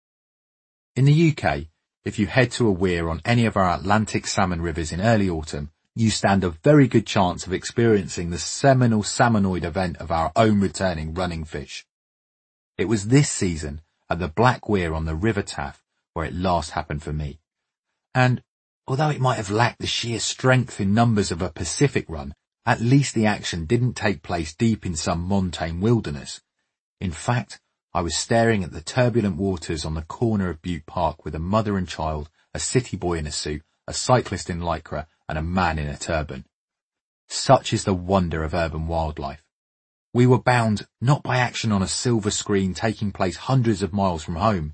In the U K, if you head to a weir on any of our Atlantic salmon rivers in early autumn, you stand a very good chance of experiencing the seminal salmonoid event of our own returning running fish. It was this season at the Black Weir on the River Taff where it last happened for me. And although it might have lacked the sheer strength in numbers of a Pacific run, at least the action didn't take place deep in some montane wilderness. In fact, I was staring at the turbulent waters on the corner of Butte Park with a mother and child, a city boy in a suit, a cyclist in lycra, and a man in a turban. Such is the wonder of urban wildlife. We were bound not by action on a silver screen taking place hundreds of miles from home,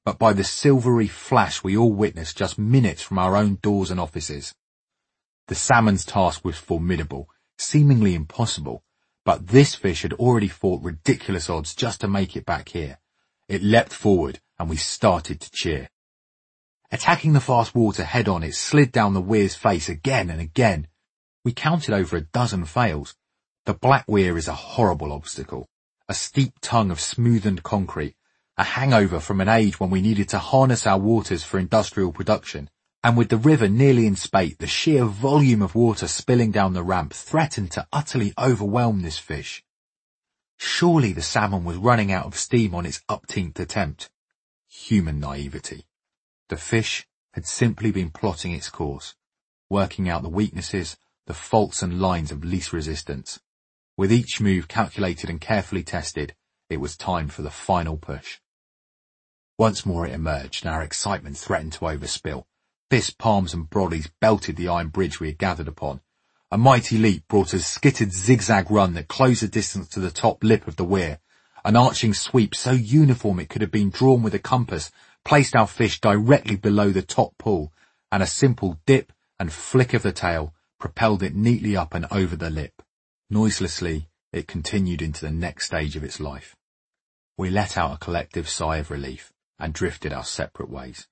but by the silvery flash we all witnessed just minutes from our own doors and offices. The salmon's task was formidable, seemingly impossible, but this fish had already fought ridiculous odds just to make it back here. It leapt forward, and we started to cheer. Attacking the fast water head-on, it slid down the weir's face again and again. We counted over a dozen fails. The black weir is a horrible obstacle, a steep tongue of smoothened concrete, a hangover from an age when we needed to harness our waters for industrial production, and with the river nearly in spate, the sheer volume of water spilling down the ramp threatened to utterly overwhelm this fish. Surely the salmon was running out of steam on its upteenth attempt. Human naivety. The fish had simply been plotting its course, working out the weaknesses, the faults and lines of least resistance. With each move calculated and carefully tested, it was time for the final push. Once more it emerged, and our excitement threatened to overspill. Fists, palms and brodies belted the iron bridge we had gathered upon. A mighty leap brought a skittered zigzag run that closed the distance to the top lip of the weir. An arching sweep so uniform it could have been drawn with a compass placed our fish directly below the top pool, and a simple dip and flick of the tail propelled it neatly up and over the lip. Noiselessly, it continued into the next stage of its life. We let out a collective sigh of relief and drifted our separate ways.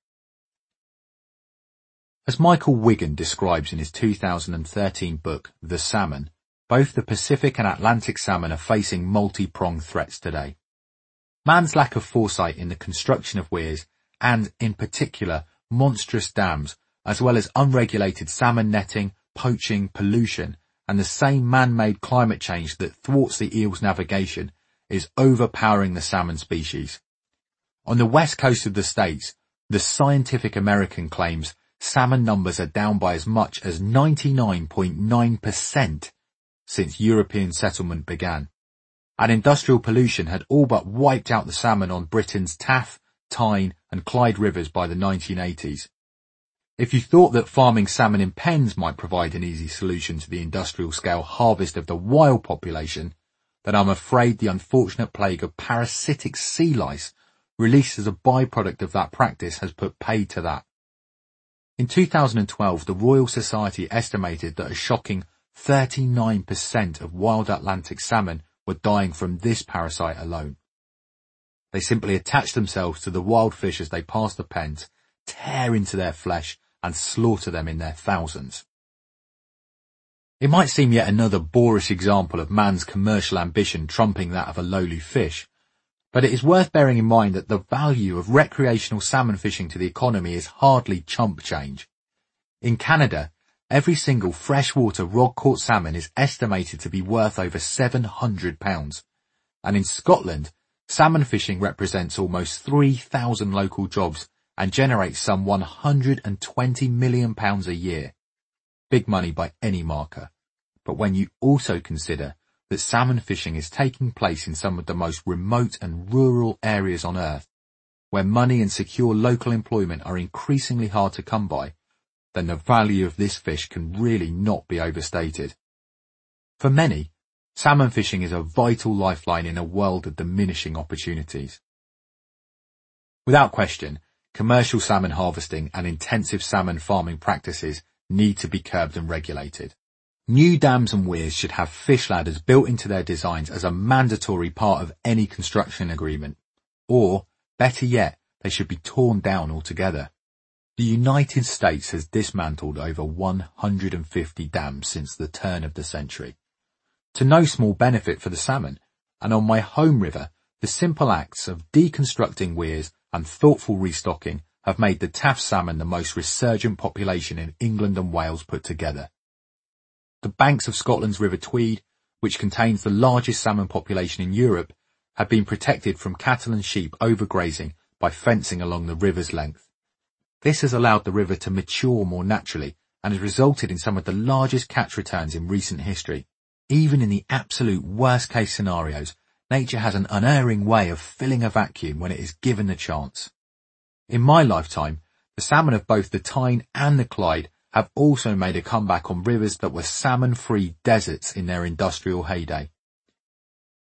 As Michael Wigan describes in his two thousand thirteen book, The Salmon, both the Pacific and Atlantic salmon are facing multi-pronged threats today. Man's lack of foresight in the construction of weirs, and, in particular, monstrous dams, as well as unregulated salmon netting, poaching, pollution, and the same man-made climate change that thwarts the eel's navigation, is overpowering the salmon species. On the west coast of the States, the Scientific American claims salmon numbers are down by as much as ninety-nine point nine percent since European settlement began, and industrial pollution had all but wiped out the salmon on Britain's Taff, Tyne and Clyde rivers by the nineteen eighties. If you thought that farming salmon in pens might provide an easy solution to the industrial-scale harvest of the wild population, then I'm afraid the unfortunate plague of parasitic sea lice released as a byproduct of that practice has put paid to that. In two thousand twelve, the Royal Society estimated that a shocking thirty-nine percent of wild Atlantic salmon were dying from this parasite alone. They simply attach themselves to the wild fish as they pass the pens, tear into their flesh, and slaughter them in their thousands. It might seem yet another boorish example of man's commercial ambition trumping that of a lowly fish, but it is worth bearing in mind that the value of recreational salmon fishing to the economy is hardly chump change. In Canada, every single freshwater rod-caught salmon is estimated to be worth over seven hundred pounds, and in Scotland, salmon fishing represents almost three thousand local jobs and generates some one hundred twenty million pounds a year. Big money by any marker. But when you also consider that salmon fishing is taking place in some of the most remote and rural areas on Earth, where money and secure local employment are increasingly hard to come by, then the value of this fish can really not be overstated. For many, salmon fishing is a vital lifeline in a world of diminishing opportunities. Without question, commercial salmon harvesting and intensive salmon farming practices need to be curbed and regulated. New dams and weirs should have fish ladders built into their designs as a mandatory part of any construction agreement. Or, better yet, they should be torn down altogether. The United States has dismantled over one hundred fifty dams since the turn of the century, to no small benefit for the salmon, and on my home river, the simple acts of deconstructing weirs and thoughtful restocking have made the Taff salmon the most resurgent population in England and Wales put together. The banks of Scotland's River Tweed, which contains the largest salmon population in Europe, have been protected from cattle and sheep overgrazing by fencing along the river's length. This has allowed the river to mature more naturally and has resulted in some of the largest catch returns in recent history. Even in the absolute worst-case scenarios, nature has an unerring way of filling a vacuum when it is given the chance. In my lifetime, the salmon of both the Tyne and the Clyde have also made a comeback on rivers that were salmon-free deserts in their industrial heyday.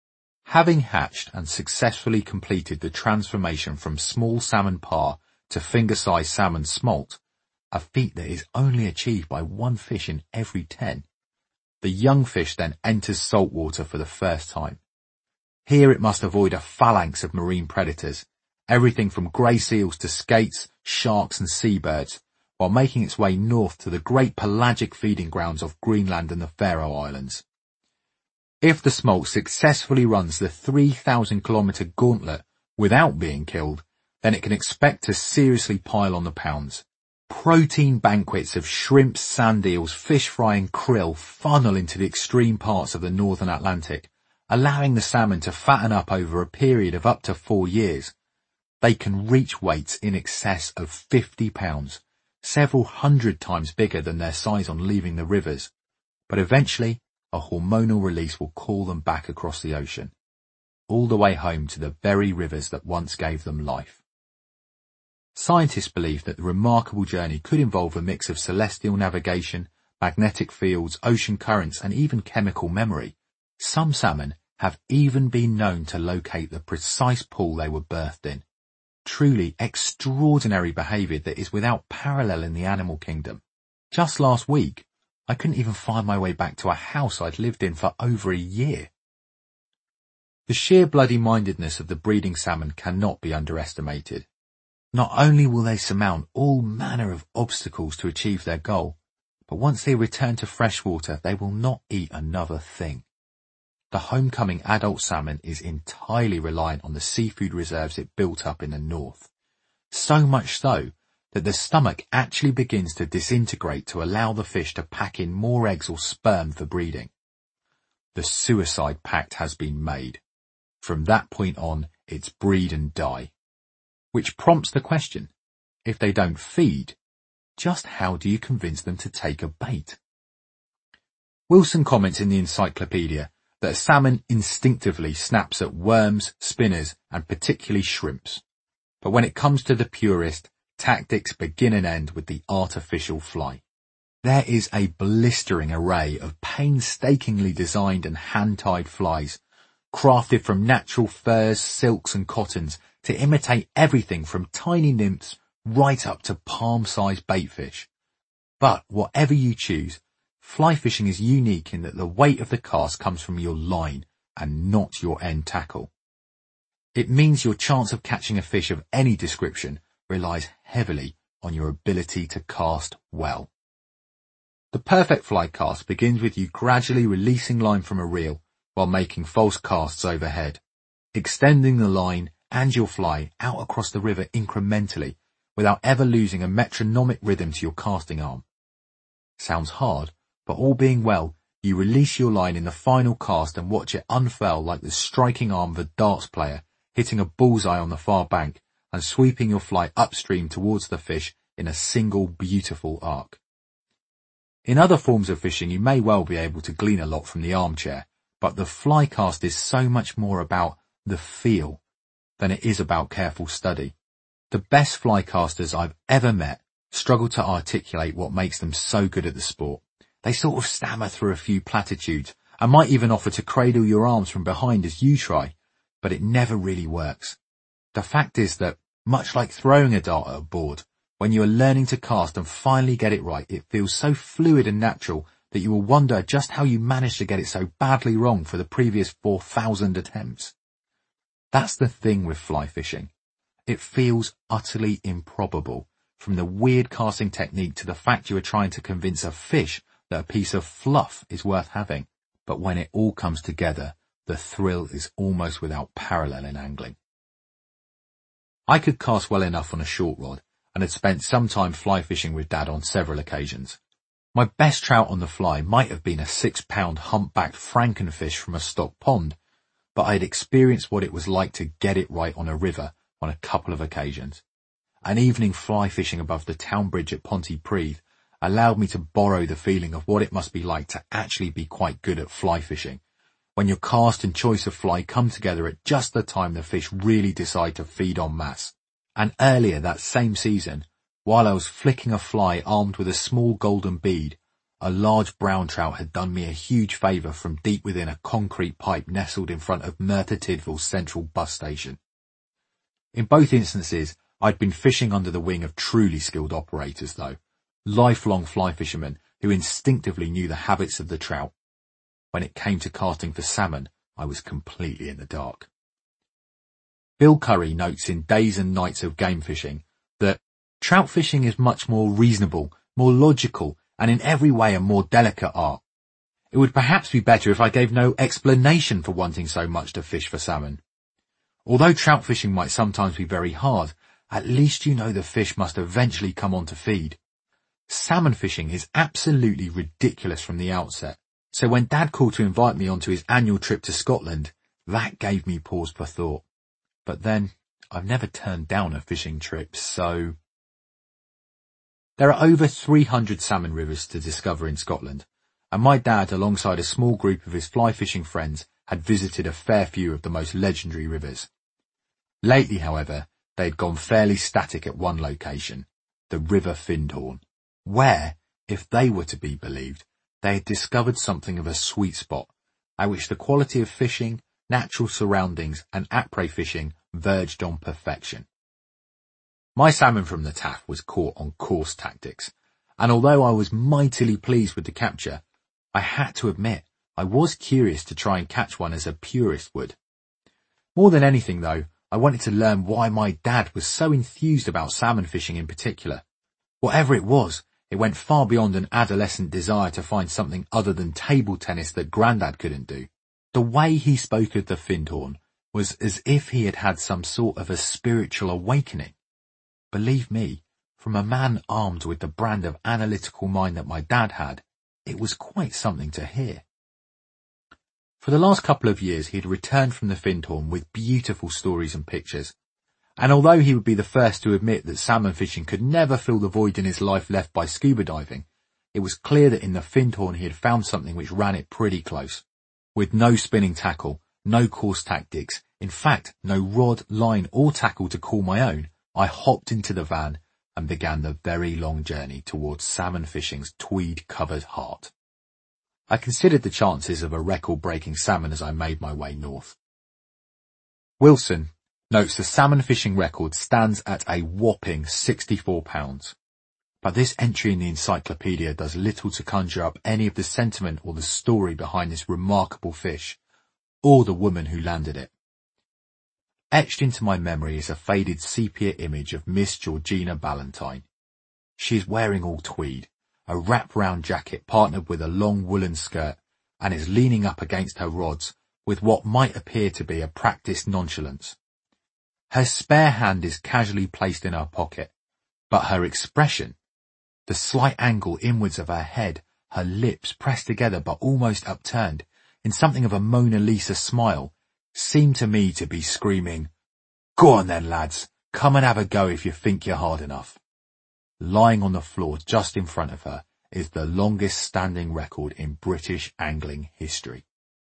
Having hatched and successfully completed the transformation from small salmon parr to finger-sized salmon smolt, a feat that is only achieved by one fish in every ten, the young fish then enters saltwater for the first time. Here it must avoid a phalanx of marine predators, everything from grey seals to skates, sharks and seabirds, while making its way north to the great pelagic feeding grounds of Greenland and the Faroe Islands. If the smolt successfully runs the three thousand kilometre gauntlet without being killed, then it can expect to seriously pile on the pounds. Protein banquets of shrimps, sand eels, fish fry and krill funnel into the extreme parts of the northern Atlantic, allowing the salmon to fatten up over a period of up to four years. They can reach weights in excess of fifty pounds, several hundred times bigger than their size on leaving the rivers, but eventually a hormonal release will call them back across the ocean, all the way home to the very rivers that once gave them life. Scientists believe that the remarkable journey could involve a mix of celestial navigation, magnetic fields, ocean currents, and even chemical memory. Some salmon have even been known to locate the precise pool they were birthed in. Truly extraordinary behaviour that is without parallel in the animal kingdom. Just last week, I couldn't even find my way back to a house I'd lived in for over a year. The sheer bloody-mindedness of the breeding salmon cannot be underestimated. Not only will they surmount all manner of obstacles to achieve their goal, but once they return to freshwater, they will not eat another thing. The homecoming adult salmon is entirely reliant on the seafood reserves it built up in the north. So much so that the stomach actually begins to disintegrate to allow the fish to pack in more eggs or sperm for breeding. The suicide pact has been made. From that point on, it's breed and die. Which prompts the question, if they don't feed, just how do you convince them to take a bait? Wilson comments in the encyclopedia that a salmon instinctively snaps at worms, spinners, and particularly shrimps. But when it comes to the purist, tactics begin and end with the artificial fly. There is a blistering array of painstakingly designed and hand-tied flies, crafted from natural furs, silks and cottons to imitate everything from tiny nymphs right up to palm-sized baitfish. But whatever you choose, fly fishing is unique in that the weight of the cast comes from your line and not your end tackle. It means your chance of catching a fish of any description relies heavily on your ability to cast well. The perfect fly cast begins with you gradually releasing line from a reel while making false casts overhead, extending the line and your fly out across the river incrementally without ever losing a metronomic rhythm to your casting arm. Sounds hard, but all being well, you release your line in the final cast and watch it unfurl like the striking arm of a darts player hitting a bullseye on the far bank and sweeping your fly upstream towards the fish in a single beautiful arc. In other forms of fishing you may well be able to glean a lot from the armchair, but the fly cast is so much more about the feel than it is about careful study. The best fly casters I've ever met struggle to articulate what makes them so good at the sport. They sort of stammer through a few platitudes and might even offer to cradle your arms from behind as you try, but it never really works. The fact is that, much like throwing a dart at a board, when you are learning to cast and finally get it right, it feels so fluid and natural that you will wonder just how you managed to get it so badly wrong for the previous four thousand attempts. That's the thing with fly fishing. It feels utterly improbable, from the weird casting technique to the fact you are trying to convince a fish that a piece of fluff is worth having. But when it all comes together, the thrill is almost without parallel in angling. I could cast well enough on a short rod, and had spent some time fly fishing with Dad on several occasions. My best trout on the fly might have been a six-pound humpbacked frankenfish from a stock pond, but I had experienced what it was like to get it right on a river on a couple of occasions. An evening fly fishing above the town bridge at Pontypridd allowed me to borrow the feeling of what it must be like to actually be quite good at fly fishing, when your cast and choice of fly come together at just the time the fish really decide to feed en masse. And earlier that same season, while I was flicking a fly armed with a small golden bead, a large brown trout had done me a huge favour from deep within a concrete pipe nestled in front of Merthyr Tydfil's central bus station. In both instances, I'd been fishing under the wing of truly skilled operators though, lifelong fly fishermen who instinctively knew the habits of the trout. When it came to casting for salmon, I was completely in the dark. Bill Curry notes in Days and Nights of Game Fishing that trout fishing is much more reasonable, more logical, and in every way a more delicate art. It would perhaps be better if I gave no explanation for wanting so much to fish for salmon. Although trout fishing might sometimes be very hard, at least you know the fish must eventually come on to feed. Salmon fishing is absolutely ridiculous from the outset, so when Dad called to invite me onto his annual trip to Scotland, that gave me pause for thought. But then, I've never turned down a fishing trip, so... There are over three hundred salmon rivers to discover in Scotland, and my dad, alongside a small group of his fly fishing friends, had visited a fair few of the most legendary rivers. Lately, however, they had gone fairly static at one location, the River Findhorn, where, if they were to be believed, they had discovered something of a sweet spot, at which the quality of fishing, natural surroundings, and après fishing verged on perfection. My salmon from the Taff was caught on coarse tactics, and although I was mightily pleased with the capture, I had to admit I was curious to try and catch one as a purist would. More than anything though, I wanted to learn why my dad was so enthused about salmon fishing in particular. Whatever it was, it went far beyond an adolescent desire to find something other than table tennis that Grandad couldn't do. The way he spoke of the Findhorn was as if he had had some sort of a spiritual awakening. Believe me, from a man armed with the brand of analytical mind that my dad had, it was quite something to hear. For the last couple of years he had returned from the Findhorn with beautiful stories and pictures, and although he would be the first to admit that salmon fishing could never fill the void in his life left by scuba diving, it was clear that in the Findhorn he had found something which ran it pretty close. With no spinning tackle, no coarse tactics, in fact no rod, line or tackle to call my own, I hopped into the van and began the very long journey towards salmon fishing's tweed-covered heart. I considered the chances of a record-breaking salmon as I made my way north. Wilson notes the salmon fishing record stands at a whopping sixty-four pounds. But this entry in the encyclopedia does little to conjure up any of the sentiment or the story behind this remarkable fish, or the woman who landed it. Etched into my memory is a faded sepia image of Miss Georgina Ballantyne. She is wearing all tweed, a wrap-round jacket partnered with a long woolen skirt, and is leaning up against her rods with what might appear to be a practised nonchalance. Her spare hand is casually placed in her pocket, but her expression, the slight angle inwards of her head, her lips pressed together but almost upturned, in something of a Mona Lisa smile, seemed to me to be screaming, "Go on then, lads, come and have a go if you think you're hard enough." Lying on the floor just in front of her is the longest standing record in British angling history.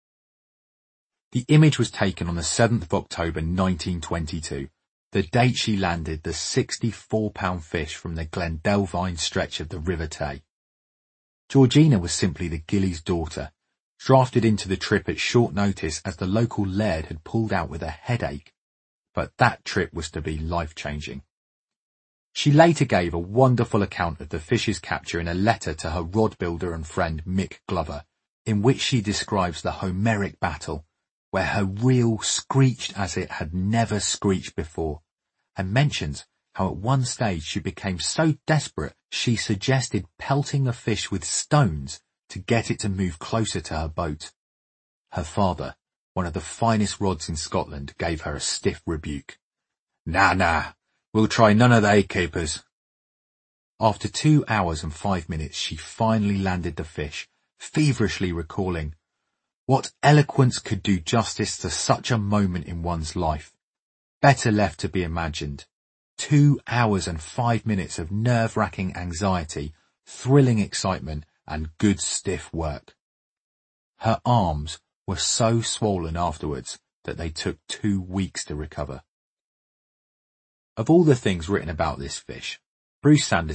The image was taken on the seventh of October nineteen twenty-two, the date she landed the sixty-four pound fish from the Glendelvine stretch of the River Tay. Georgina was simply the gillie's daughter, drafted into the trip at short notice as the local laird had pulled out with a headache, but that trip was to be life-changing. She later gave a wonderful account of the fish's capture in a letter to her rod builder and friend Mick Glover, in which she describes the Homeric battle, where her reel screeched as it had never screeched before, and mentions how at one stage she became so desperate she suggested pelting the fish with stones to get it to move closer to her boat. Her father, one of the finest rods in Scotland, gave her a stiff rebuke. "Nah, nah, we'll try none of they capers." After two hours and five minutes she finally landed the fish, feverishly recalling, "What eloquence could do justice to such a moment in one's life? Better left to be imagined. Two hours and five minutes of nerve-wracking anxiety, thrilling excitement, and good stiff work." Her arms were so swollen afterwards that they took two weeks to recover. Of all the things written about this fish, Bruce Sanderson,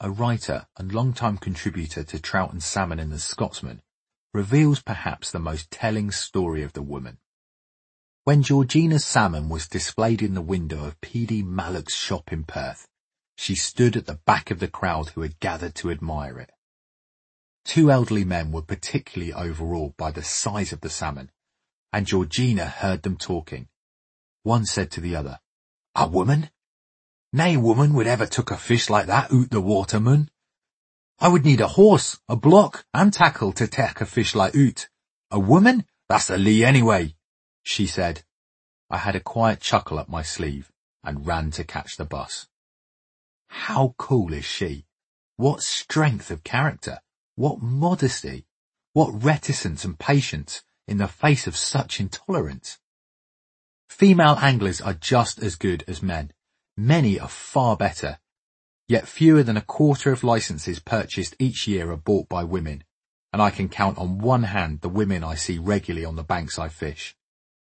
a writer and long-time contributor to Trout and Salmon in The Scotsman, reveals perhaps the most telling story of the woman. When Georgina's salmon was displayed in the window of P D Mallock's shop in Perth, she stood at the back of the crowd who had gathered to admire it. Two elderly men were particularly overawed by the size of the salmon, and Georgina heard them talking. One said to the other, "A woman? Nae woman would ever took a fish like that oot the water, mun. I would need a horse, a block, and tackle to take a fish like oot. A woman? That's the lee anyway," she said. I had a quiet chuckle up my sleeve and ran to catch the bus. How cool is she? What strength of character, what modesty, what reticence and patience in the face of such intolerance. Female anglers are just as good as men. Many are far better. Yet fewer than a quarter of licenses purchased each year are bought by women, and I can count on one hand the women I see regularly on the banks I fish.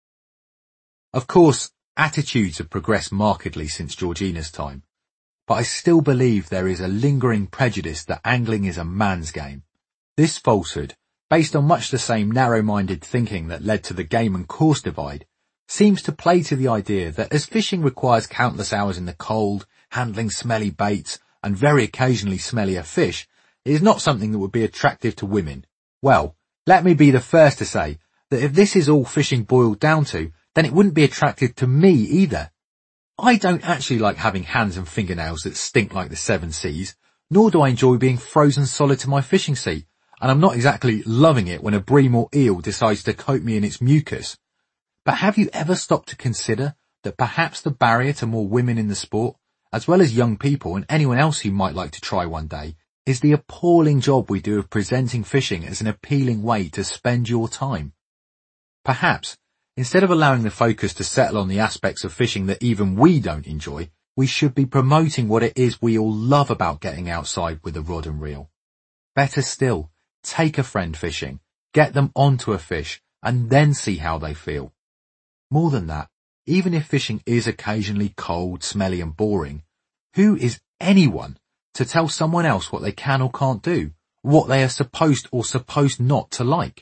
Of course, attitudes have progressed markedly since Georgina's time, but I still believe there is a lingering prejudice that angling is a man's game. This falsehood, based on much the same narrow-minded thinking that led to the game and course divide, seems to play to the idea that as fishing requires countless hours in the cold, handling smelly baits, and very occasionally smellier fish, it is not something that would be attractive to women. Well, let me be the first to say that if this is all fishing boiled down to, then it wouldn't be attractive to me either. I don't actually like having hands and fingernails that stink like the seven seas, nor do I enjoy being frozen solid to my fishing seat, and I'm not exactly loving it when a bream or eel decides to coat me in its mucus. But have you ever stopped to consider that perhaps the barrier to more women in the sport, as well as young people and anyone else who might like to try one day, is the appalling job we do of presenting fishing as an appealing way to spend your time? Perhaps, instead of allowing the focus to settle on the aspects of fishing that even we don't enjoy, we should be promoting what it is we all love about getting outside with a rod and reel. Better still, take a friend fishing, get them onto a fish, and then see how they feel. More than that, even if fishing is occasionally cold, smelly and boring, who is anyone to tell someone else what they can or can't do, what they are supposed or supposed not to like?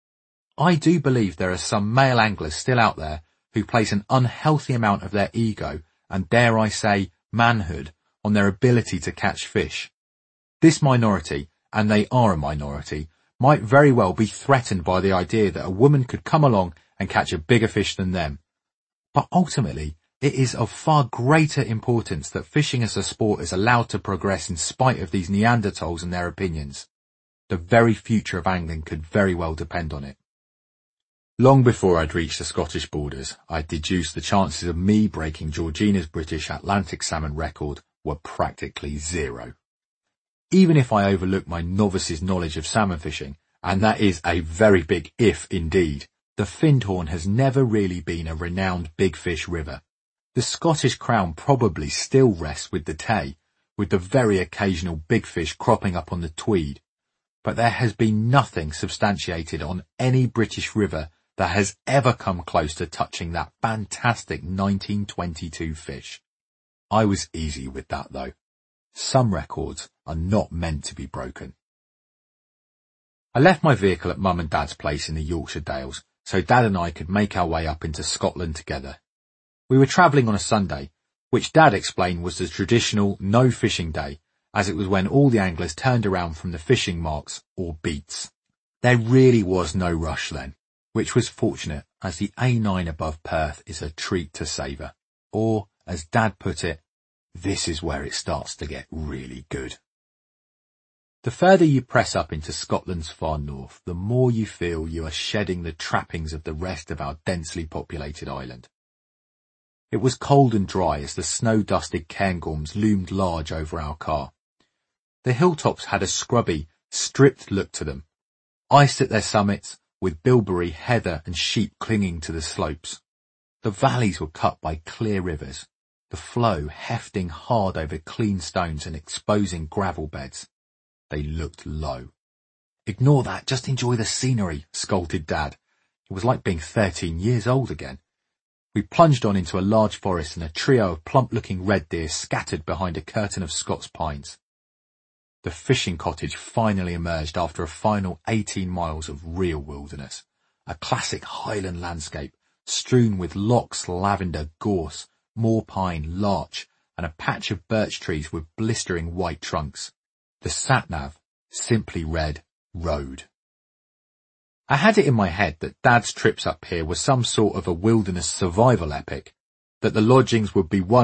I do believe there are some male anglers still out there who place an unhealthy amount of their ego and, dare I say, manhood on their ability to catch fish. This minority, and they are a minority, might very well be threatened by the idea that a woman could come along and catch a bigger fish than them. But ultimately, it is of far greater importance that fishing as a sport is allowed to progress in spite of these Neanderthals and their opinions. The very future of angling could very well depend on it. Long before I'd reached the Scottish borders, I'd deduced the chances of me breaking Georgina's British Atlantic salmon record were practically zero. Even if I overlook my novice's knowledge of salmon fishing, and that is a very big if indeed, the Findhorn has never really been a renowned big fish river. The Scottish crown probably still rests with the Tay, with the very occasional big fish cropping up on the Tweed, but there has been nothing substantiated on any British river that has ever come close to touching that fantastic nineteen twenty-two fish. I was easy with that though. Some records are not meant to be broken. I left my vehicle at Mum and Dad's place in the Yorkshire Dales, so Dad and I could make our way up into Scotland together. We were travelling on a Sunday, which Dad explained was the traditional no fishing day, as it was when all the anglers turned around from the fishing marks, or beats. There really was no rush then, which was fortunate, as the A nine above Perth is a treat to savour. Or, as Dad put it, this is where it starts to get really good. The further you press up into Scotland's far north, the more you feel you are shedding the trappings of the rest of our densely populated island. It was cold and dry as the snow-dusted Cairngorms loomed large over our car. The hilltops had a scrubby, stripped look to them, iced at their summits, with bilberry, heather and sheep clinging to the slopes. The valleys were cut by clear rivers, the flow hefting hard over clean stones and exposing gravel beds. They looked low. Ignore that, just enjoy the scenery, scolded Dad. It was like being thirteen years old again. We plunged on into a large forest and a trio of plump-looking red deer scattered behind a curtain of Scots pines. The fishing cottage finally emerged after a final eighteen miles of real wilderness. A classic highland landscape, strewn with lox, lavender, gorse, moor pine, larch, and a patch of birch trees with blistering white trunks. The sat-nav simply read road. I had it in my head that Dad's trips up here were some sort of a wilderness survival epic, that the lodgings would be one